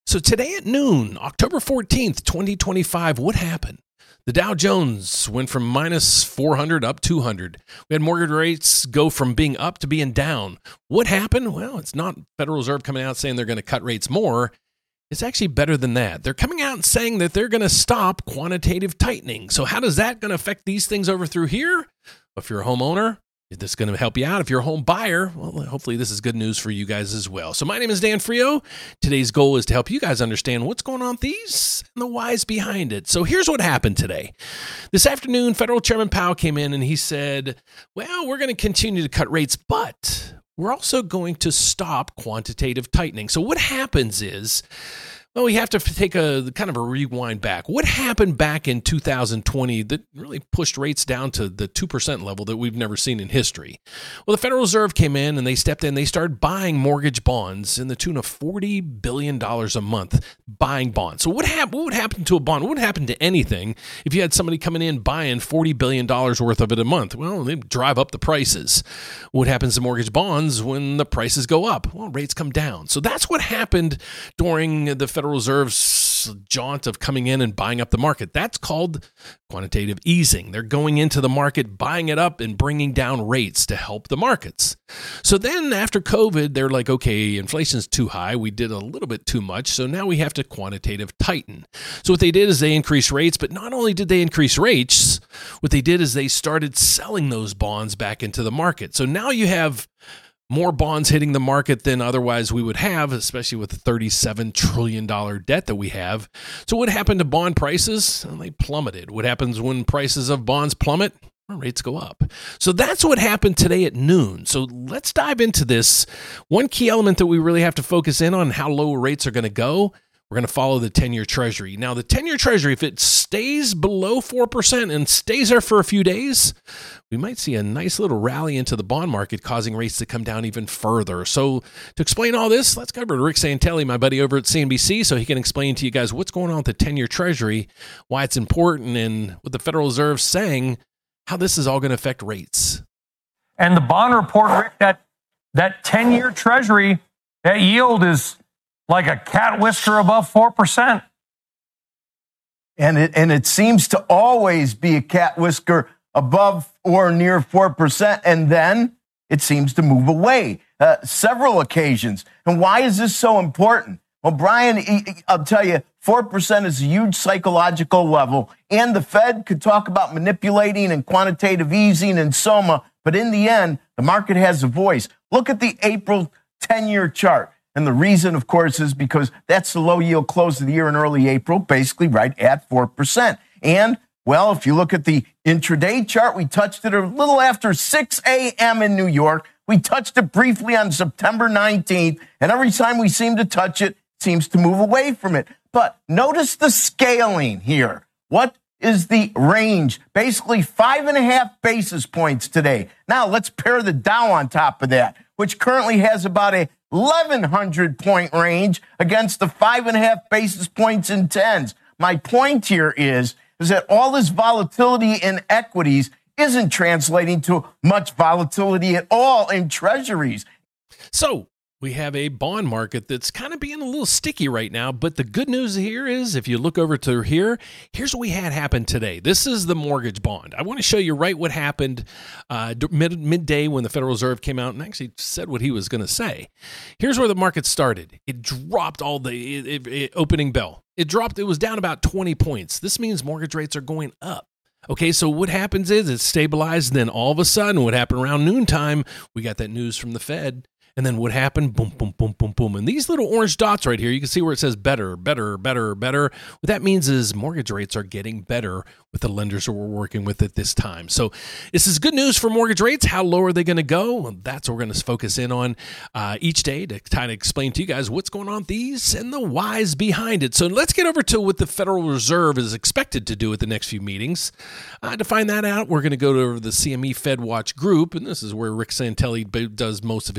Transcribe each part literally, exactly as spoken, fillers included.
So today at noon, October fourteenth, twenty twenty-five, what happened? The Dow Jones went from minus four hundred up two hundred. We had mortgage rates go from being up to being down. What happened? Well, it's not Federal Reserve coming out saying they're going to cut rates more. It's actually better than that. They're coming out and saying that they're going to stop quantitative tightening. So how does that going to affect these things over through here? If you're a homeowner, is this going to help you out? If you're a home buyer, well, hopefully this is good news for you guys as well. So my name is Dan Frio. Today's goal is to help you guys understand what's going on with these and the whys behind it. So here's what happened today. This afternoon, Federal Chairman Powell came in and he said, well, we're going to continue to cut rates, but we're also going to stop quantitative tightening. So what happens is, well, we have to take a kind of a rewind back. What happened back in two thousand twenty that really pushed rates down to the two percent level that we've never seen in history? Well, the Federal Reserve came in and they stepped in. They started buying mortgage bonds in the tune of forty billion dollars a month, buying bonds. So what, hap- what would happen to a bond? What would happen to anything if you had somebody coming in buying forty billion dollars worth of it a month? Well, they drive up the prices. What happens to mortgage bonds when the prices go up? Well, rates come down. So that's what happened during the Federal Reserve's jaunt of coming in and buying up the market. That's called quantitative easing. They're going into the market, buying it up and bringing down rates to help the markets. So then after COVID, they're like, okay, inflation's too high. We did a little bit too much. So now we have to quantitative tighten. So what they did is they increased rates, but not only did they increase rates, what they did is they started selling those bonds back into the market. So now you have more bonds hitting the market than otherwise we would have, especially with the thirty-seven trillion dollars debt that we have. So what happened to bond prices? Well, they plummeted. What happens when prices of bonds plummet? Well, rates go up. So that's what happened today at noon. So let's dive into this. One key element that we really have to focus in on how low rates are going to go. We're going to follow the ten-year Treasury. Now, the ten-year Treasury, if it stays below four percent and stays there for a few days, we might see a nice little rally into the bond market, causing rates to come down even further. So to explain all this, let's go over to Rick Santelli, my buddy over at C N B C, so he can explain to you guys what's going on with the ten-year Treasury, why it's important, and what the Federal Reserve saying, how this is all going to affect rates. And the bond report, Rick, that that ten-year Treasury, that yield is like a cat whisker above four percent. And it, and it seems to always be a cat whisker above or near four percent, and then it seems to move away uh, several occasions. And why is this so important? Well, Brian, I'll tell you, four percent is a huge psychological level, and the Fed could talk about manipulating and quantitative easing and so on, but in the end, the market has a voice. Look at the April ten-year chart. And the reason, of course, is because that's the low yield close of the year in early April, basically right at four percent. And, well, if you look at the intraday chart, we touched it a little after six a.m. in New York. We touched it briefly on September nineteenth. And every time we seem to touch it, it seems to move away from it. But notice the scaling here. What is the range? Basically five and a half basis points today. Now let's pair the Dow on top of that, which currently has about a eleven hundred point range against the five and a half basis points in tens. My point here is, is that all this volatility in equities isn't translating to much volatility at all in treasuries. So we have a bond market that's kind of being a little sticky right now, but the good news here is if you look over to here, here's what we had happen today. This is the mortgage bond. I want to show you right what happened uh, mid- midday when the Federal Reserve came out and actually said what he was going to say. Here's where the market started. It dropped all the it, it, it, opening bell. It dropped. It was down about twenty points. This means mortgage rates are going up. Okay, so what happens is it's stabilized, and then all of a sudden, what happened around noontime, we got that news from the Fed. And then what happened? Boom, boom, boom, boom, boom. And these little orange dots right here, you can see where it says better, better, better, better. What that means is mortgage rates are getting better with the lenders that we're working with at this time. So this is good news for mortgage rates. How low are they going to go? Well, that's what we're going to focus in on uh, each day to kind of explain to you guys what's going on with these and the whys behind it. So let's get over to what the Federal Reserve is expected to do at the next few meetings. Uh, to find that out, we're going to go to the C M E Fed Watch group, and this is where Rick Santelli does most of his broadcast.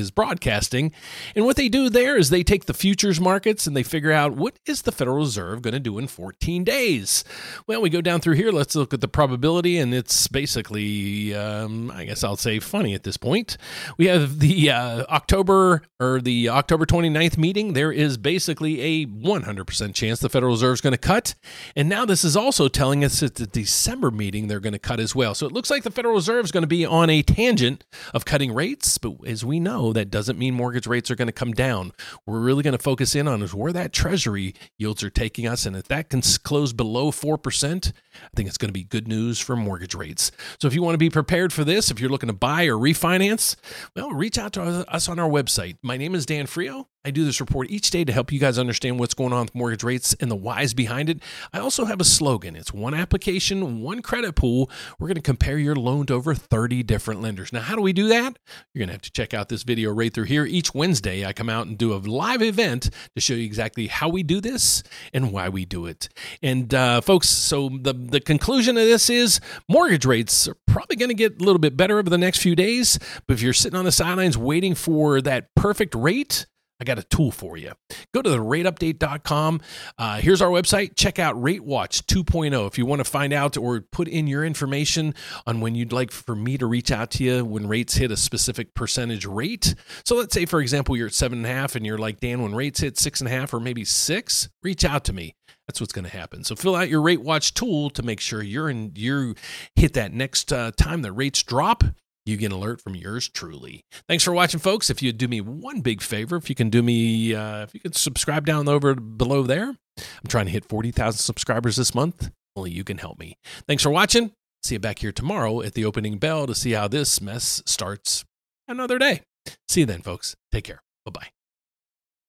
forecasting. And what they do there is they take the futures markets and they figure out what is the Federal Reserve going to do in fourteen days. Well, we go down through here. Let's look at the probability, and it's basically, um, I guess I'll say funny at this point. We have the uh, October or the October twenty-ninth meeting. There is basically a one hundred percent chance the Federal Reserve is going to cut. And now this is also telling us that the December meeting they're going to cut as well. So it looks like the Federal Reserve is going to be on a tangent of cutting rates. But as we know, that doesn't mean mortgage rates are going to come down. We're really going to focus in on is where that Treasury yields are taking us. And if that can close below four percent, I think it's going to be good news for mortgage rates. So if you want to be prepared for this, if you're looking to buy or refinance, well, reach out to us on our website. My name is Dan Frio. I do this report each day to help you guys understand what's going on with mortgage rates and the whys behind it. I also have a slogan. It's one application, one credit pool. We're going to compare your loan to over thirty different lenders. Now, how do we do that? You're going to have to check out this video right through here. Each Wednesday, I come out and do a live event to show you exactly how we do this and why we do it. And uh, folks, so the, the conclusion of this is mortgage rates are probably going to get a little bit better over the next few days. But if you're sitting on the sidelines waiting for that perfect rate, I got a tool for you. Go to the rate update dot com. Uh, here's our website. Check out RateWatch two point oh if you want to find out or put in your information on when you'd like for me to reach out to you when rates hit a specific percentage rate. So let's say, for example, you're at seven and a half and you're like, Dan, when rates hit six and a half or maybe six, reach out to me. That's what's going to happen. So fill out your RateWatch tool to make sure you're in, you hit that next uh, time that rates drop. You get an alert from yours truly. Thanks for watching, folks. If you'd do me one big favor, if you can do me, uh, if you could subscribe down over below there. I'm trying to hit forty thousand subscribers this month. Only you can help me. Thanks for watching. See you back here tomorrow at the opening bell to see how this mess starts another day. See you then, folks. Take care. Bye-bye.